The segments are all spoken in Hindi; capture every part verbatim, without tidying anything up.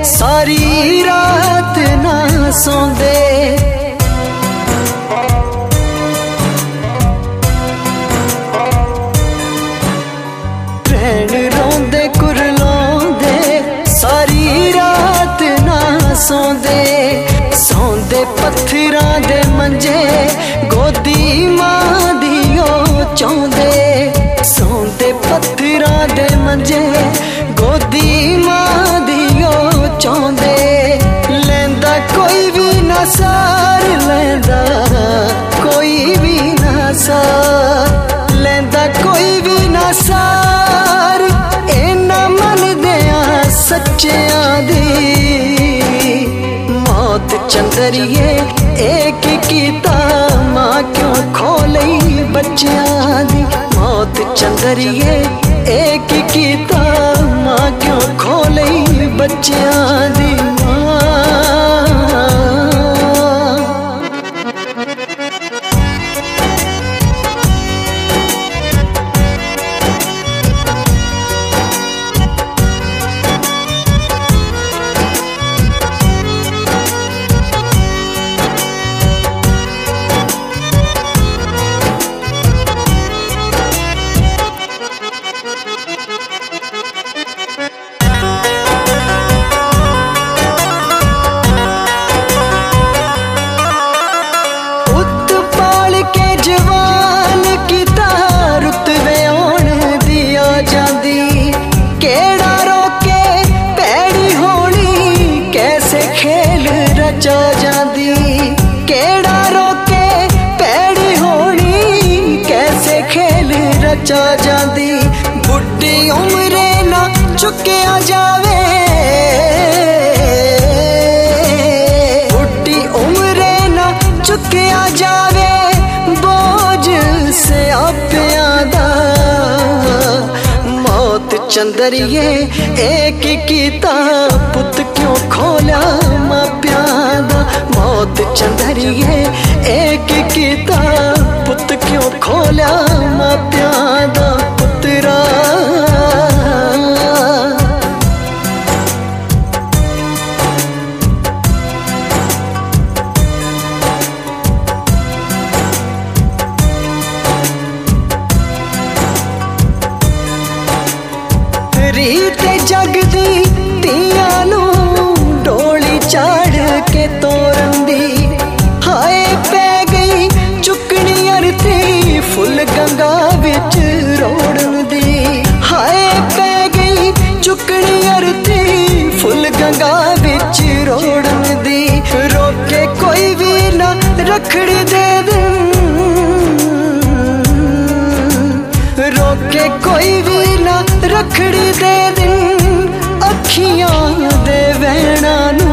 सारी रात ना सोंदे। भैन रोंदे कुरलांदे सारी रात ना सोंदे। सोंदे पत्थरां दे मंजे गोदी मां दी ओ चौंदे। सोंदे पत्थरां दे मंजे गोदी मां दी ओ चौंदे। लैंदा कोई भी ना सार, लैंदा कोई भी ना सार, लैंदा कोई भी ना सार। इन्ना मन दिया सच्चियां दी मौत चंदरिए एक कीता मां क्यों खोलई बच्चियां दी। मौत चंदरिए एक कीता मां क्यों खोलई बच्चियां दी। चा जांदी बुढ़ी उम्रे ना चुकिया जावे। बुढ़ी उम्रे ना चुकिया जावे बोझ से आपियां दा। मौत चंदरिए एक कीता पुत क्यों खोला मापियां दा। मौत चंदरिए एक कीता पुत क्यों खोला मापियां दा। पुत्रा रीत जगदी तियां नू डोली चाड़ के तोरन दी। हाय पै गई चुकनी अरती फुल गंगा विच रोड़न दी। हाय पै गई चुकनी अरती फुल गंगा विच रोड़न दी। रोके कोई भी ना रखड़ी दे दिन, रोके कोई भी ना रखड़ी दे दिन। अखियां दे वैणा नू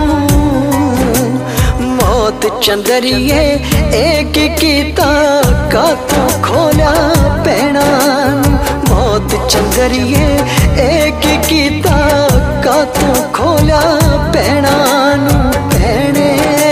मौत चंदरिए एक कीता कातों खोला पैणा नू। मौत चंदरिए एक कीता कातों खोला पैणा नू। पैणे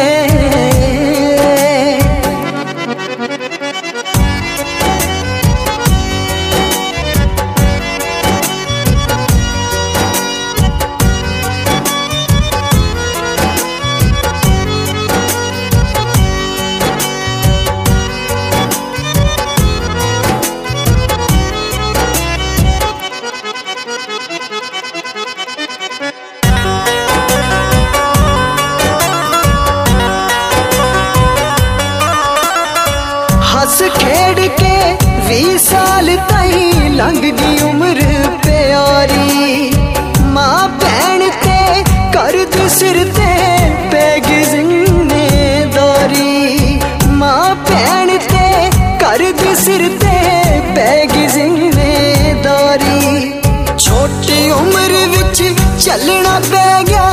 हस खेड़ के वी साल ताई लंघ गई उम्र प्यारी। मां भैन ते करद सिर ते पैगी जिम्मेदारी। मां भैन ते करद सिर ते पैगी जिम्मेदारी। छोटी उम्र विच चलना पै गया,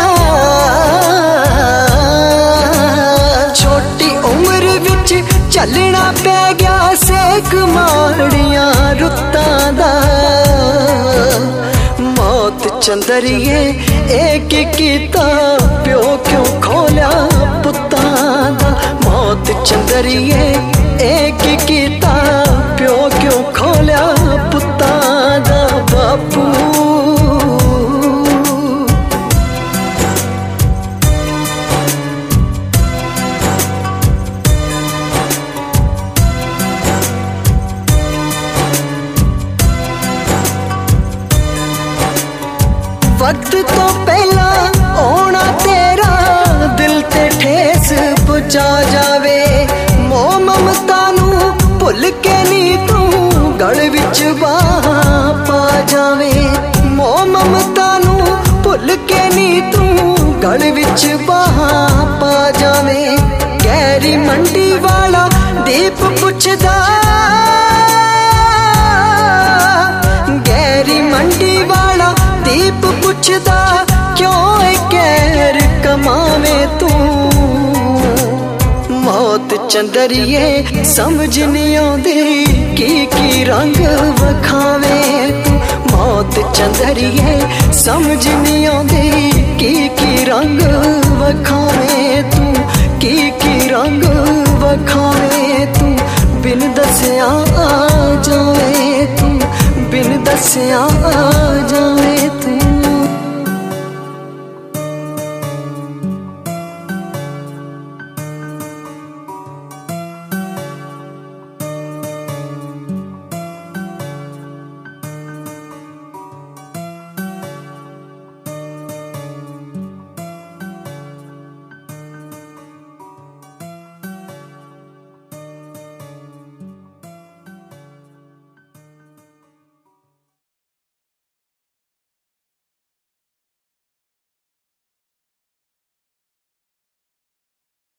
छोटी उम्र विच चलना पै गया सेक माड़ियां रुत्तां दा। मौत चंदरिए एक कीता प्यो क्यों खोला पुत्तां दा। मौत चंदरिए एक कीता प्यो क्यों खोला पुत्तां दा। बापू तो पहला आना तेरा दिल ते ठेस पहुंचा जावे। मोह ममता नू भुल के नी तू गल विच बाह पा जावे। मोह ममता नू भुल के नी तू गल विच बाह पा जावे। गहरी मंडी वाला दीप पुछदा, गहरी मंडी वाला दीप पुछदा क्यों कहर कमावे तू। मौत चंदरिए समझ नहीं आउंदी की की रंग वखावे तू। मौत चंदरिए समझ नहीं आउंदी की की रंग वखावे तू। की की रंग वखावे तू। बिन दसिया आ जावे तू, बिन दसिया आ जावे तू।